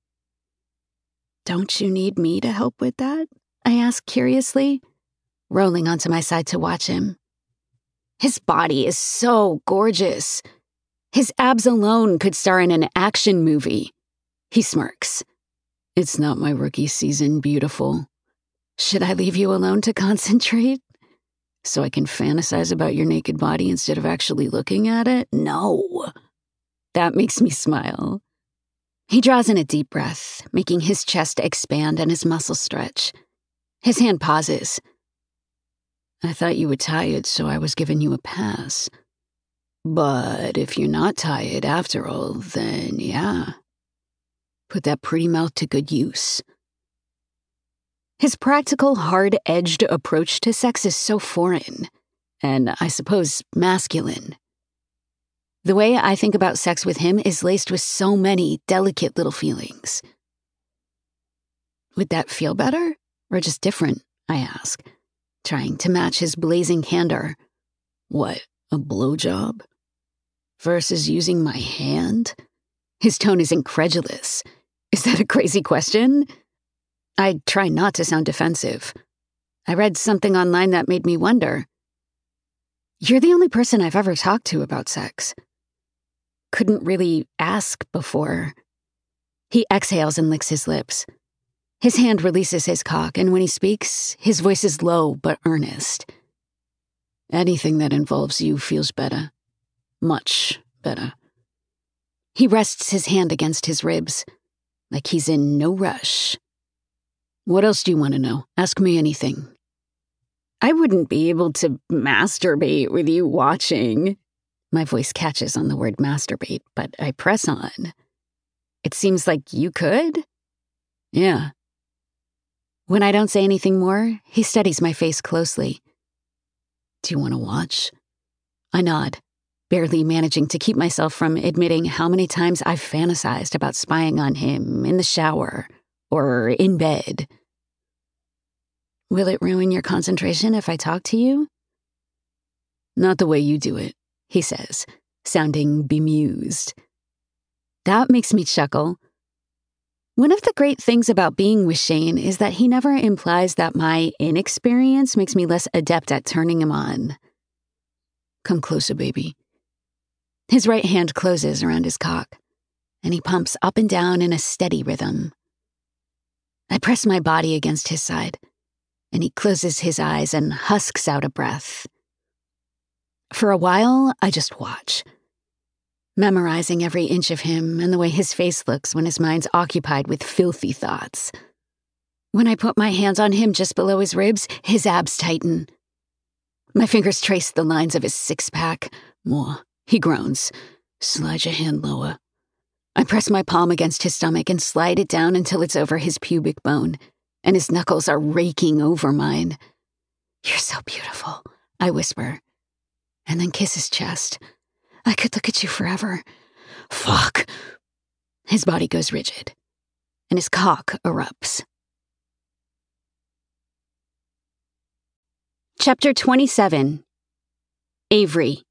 Don't you need me to help with that? I ask curiously, rolling onto my side to watch him. His body is so gorgeous. His abs alone could star in an action movie. He smirks. It's not my rookie season, beautiful. Should I leave you alone to concentrate? So I can fantasize about your naked body instead of actually looking at it? No. That makes me smile. He draws in a deep breath, making his chest expand and his muscles stretch. His hand pauses. I thought you were tired, so I was giving you a pass. But if you're not tired after all, then yeah. Put that pretty mouth to good use. His practical, hard-edged approach to sex is so foreign, and I suppose masculine. The way I think about sex with him is laced with so many delicate little feelings. Would that feel better, or just different, I ask, trying to match his blazing candor. What, a blowjob? Versus using my hand? His tone is incredulous. Is that a crazy question? I try not to sound defensive. I read something online that made me wonder. You're the only person I've ever talked to about sex. Couldn't really ask before. He exhales and licks his lips. His hand releases his cock, and when he speaks, his voice is low but earnest. Anything that involves you feels better. Much better. He rests his hand against his ribs, like he's in no rush. What else do you want to know? Ask me anything. I wouldn't be able to masturbate with you watching. My voice catches on the word masturbate, but I press on. It seems like you could? Yeah. When I don't say anything more, he studies my face closely. Do you want to watch? I nod, barely managing to keep myself from admitting how many times I've fantasized about spying on him in the shower or in bed. Will it ruin your concentration if I talk to you? Not the way you do it, he says, sounding bemused. That makes me chuckle. One of the great things about being with Shane is that he never implies that my inexperience makes me less adept at turning him on. Come closer, baby. His right hand closes around his cock, and he pumps up and down in a steady rhythm. I press my body against his side, and he closes his eyes and husks out a breath. For a while, I just watch, memorizing every inch of him and the way his face looks when his mind's occupied with filthy thoughts. When I put my hands on him just below his ribs, his abs tighten. My fingers trace the lines of his six-pack. More. He groans. Slide your hand lower. I press my palm against his stomach and slide it down until it's over his pubic bone, and his knuckles are raking over mine. You're so beautiful, I whisper, and then kiss his chest. I could look at you forever. Fuck. His body goes rigid, and his cock erupts. Chapter twenty-seven. Avery.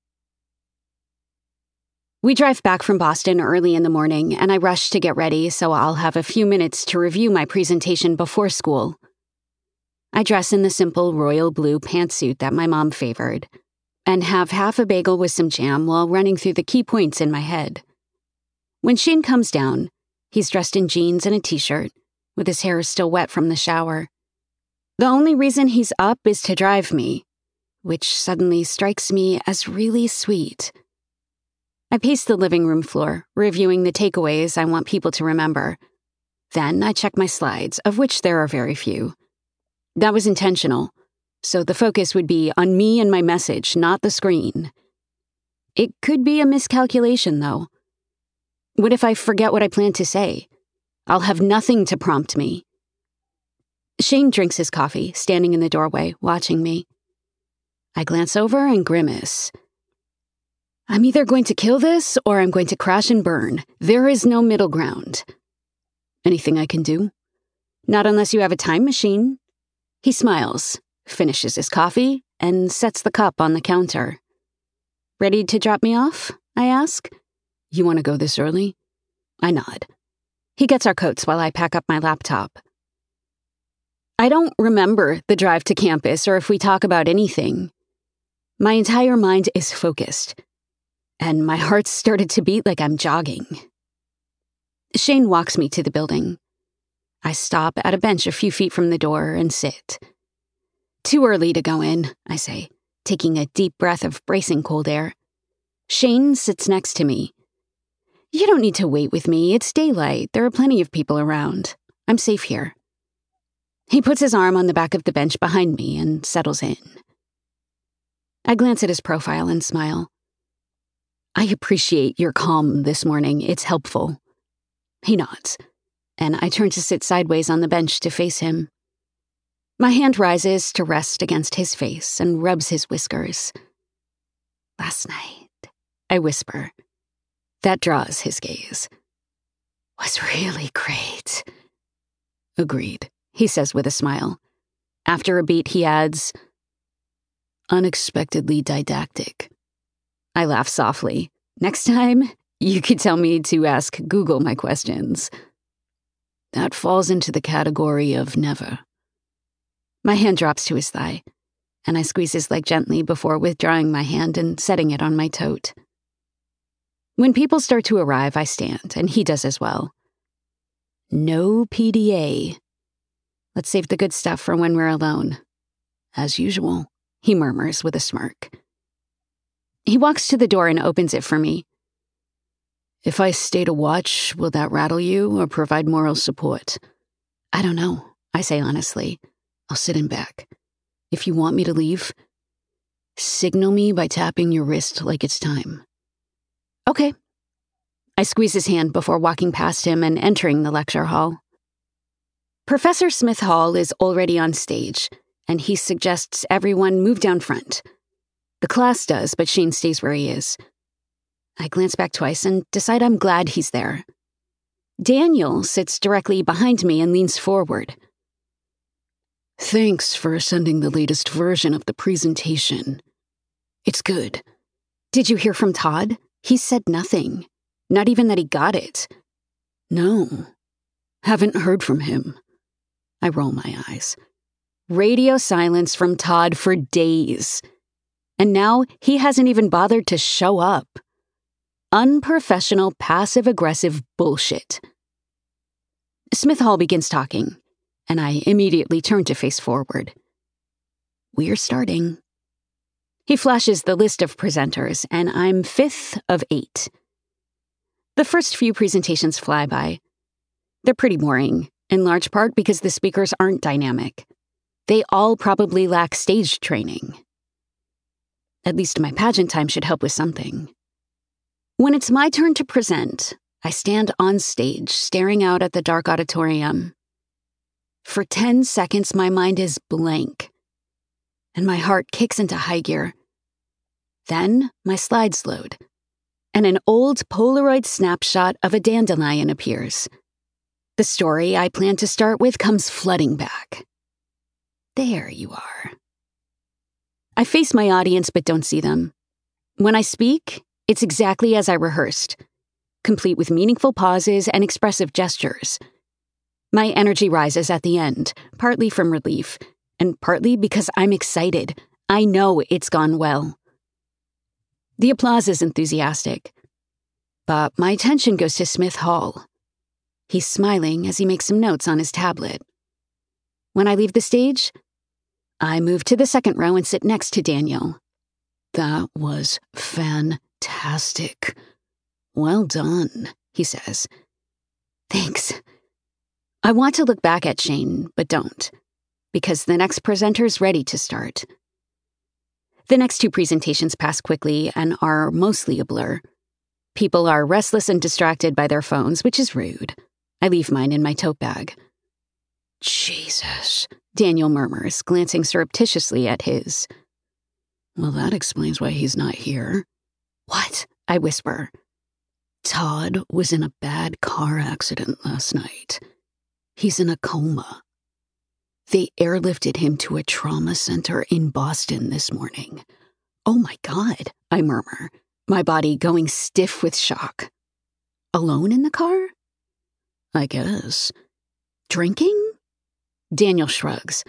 We drive back from Boston early in the morning, and I rush to get ready so I'll have a few minutes to review my presentation before school. I dress in the simple royal blue pantsuit that my mom favored, and have half a bagel with some jam while running through the key points in my head. When Shane comes down, he's dressed in jeans and a t-shirt, with his hair still wet from the shower. The only reason he's up is to drive me, which suddenly strikes me as really sweet. I pace the living room floor, reviewing the takeaways I want people to remember. Then I check my slides, of which there are very few. That was intentional, so the focus would be on me and my message, not the screen. It could be a miscalculation, though. What if I forget what I plan to say? I'll have nothing to prompt me. Shane drinks his coffee, standing in the doorway, watching me. I glance over and grimace. I'm either going to kill this or I'm going to crash and burn. There is no middle ground. Anything I can do? Not unless you have a time machine. He smiles, finishes his coffee, and sets the cup on the counter. Ready to drop me off? I ask. You want to go this early? I nod. He gets our coats while I pack up my laptop. I don't remember the drive to campus or if we talk about anything. My entire mind is focused, and my heart started to beat like I'm jogging. Shane walks me to the building. I stop at a bench a few feet from the door and sit. Too early to go in, I say, taking a deep breath of bracing cold air. Shane sits next to me. You don't need to wait with me. It's daylight. There are plenty of people around. I'm safe here. He puts his arm on the back of the bench behind me and settles in. I glance at his profile and smile. I appreciate your calm this morning. It's helpful. He nods, and I turn to sit sideways on the bench to face him. My hand rises to rest against his face and rubs his whiskers. Last night, I whisper. That draws his gaze. Was really great. Agreed, he says with a smile. After a beat, he adds, unexpectedly didactic. I laugh softly. Next time, you could tell me to ask Google my questions. That falls into the category of never. My hand drops to his thigh, and I squeeze his leg gently before withdrawing my hand and setting it on my tote. When people start to arrive, I stand, and he does as well. No P D A. Let's save the good stuff for when we're alone. As usual, he murmurs with a smirk. He walks to the door and opens it for me. If I stay to watch, will that rattle you or provide moral support? I don't know, I say honestly. I'll sit in back. If you want me to leave. Signal me by tapping your wrist like it's time. Okay. I squeeze his hand before walking past him and entering the lecture hall. Professor Smith Hall is already on stage, and he suggests everyone move down front. The class does, but Shane stays where he is. I glance back twice and decide I'm glad he's there. Daniel sits directly behind me and leans forward. Thanks for sending the latest version of the presentation. It's good. Did you hear from Todd? He said nothing. Not even that he got it. No. Haven't heard from him. I roll my eyes. Radio silence from Todd for days. And now he hasn't even bothered to show up. Unprofessional, passive-aggressive bullshit. Smith Hall begins talking, and I immediately turn to face forward. We're starting. He flashes the list of presenters, and I'm fifth of eight. The first few presentations fly by. They're pretty boring, in large part because the speakers aren't dynamic. They all probably lack stage training. At least my pageant time should help with something. When it's my turn to present, I stand on stage, staring out at the dark auditorium. For ten seconds, my mind is blank, and my heart kicks into high gear. Then my slides load, and an old Polaroid snapshot of a dandelion appears. The story I plan to start with comes flooding back. There you are. I face my audience but don't see them. When I speak, it's exactly as I rehearsed, complete with meaningful pauses and expressive gestures. My energy rises at the end, partly from relief, and partly because I'm excited. I know it's gone well. The applause is enthusiastic, but my attention goes to Smith Hall. He's smiling as he makes some notes on his tablet. When I leave the stage, I move to the second row and sit next to Daniel. That was fantastic. Well done, he says. Thanks. I want to look back at Shane, but don't, because the next presenter's ready to start. The next two presentations pass quickly and are mostly a blur. People are restless and distracted by their phones, which is rude. I leave mine in my tote bag. Jesus, Daniel murmurs, glancing surreptitiously at his. Well, that explains why he's not here. What? I whisper. Todd was in a bad car accident last night. He's in a coma. They airlifted him to a trauma center in Boston this morning. Oh my God, I murmur, my body going stiff with shock. Alone in the car? I guess. Drinking? Daniel shrugs.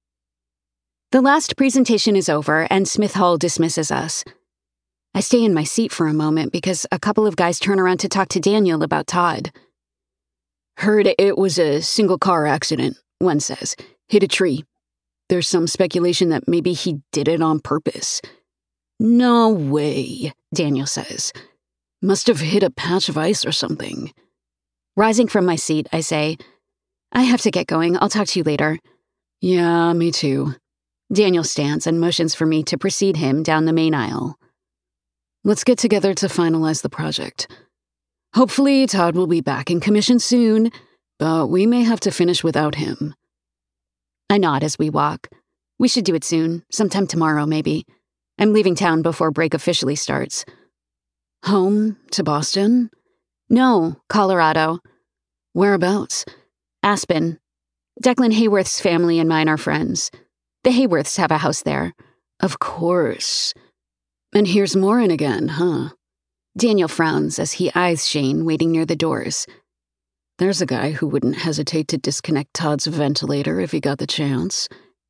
The last presentation is over, and Smith Hall dismisses us. I stay in my seat for a moment because a couple of guys turn around to talk to Daniel about Todd. Heard it was a single-car accident, one says. Hit a tree. There's some speculation that maybe he did it on purpose. No way, Daniel says. Must have hit a patch of ice or something. Rising from my seat, I say, I have to get going. I'll talk to you later. Yeah, me too. Daniel stands and motions for me to precede him down the main aisle. Let's get together to finalize the project. Hopefully, Todd will be back in commission soon, but we may have to finish without him. I nod as we walk. We should do it soon, sometime tomorrow, maybe. I'm leaving town before break officially starts. Home to Boston? No, Colorado. Whereabouts? Aspen. Declan Hayworth's family and mine are friends. The Hayworths have a house there. Of course. And here's Morin again, huh? Daniel frowns as he eyes Shane waiting near the doors. There's a guy who wouldn't hesitate to disconnect Todd's ventilator if he got the chance.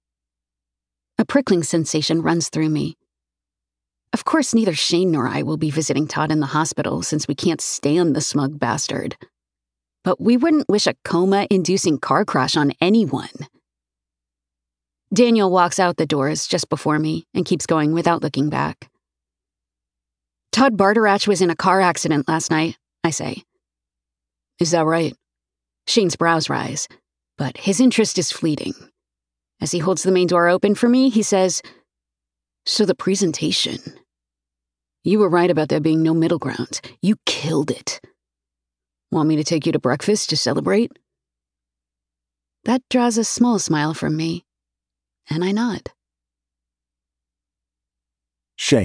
A prickling sensation runs through me. Of course, neither Shane nor I will be visiting Todd in the hospital since we can't stand the smug bastard. But we wouldn't wish a coma-inducing car crash on anyone. Daniel walks out the doors just before me and keeps going without looking back. Todd Barterach was in a car accident last night, I say. Is that right? Shane's brows rise, but his interest is fleeting. As he holds the main door open for me, he says, So the presentation. You were right about there being no middle ground. You killed it. Want me to take you to breakfast to celebrate? That draws a small smile from me, and I nod. Shane.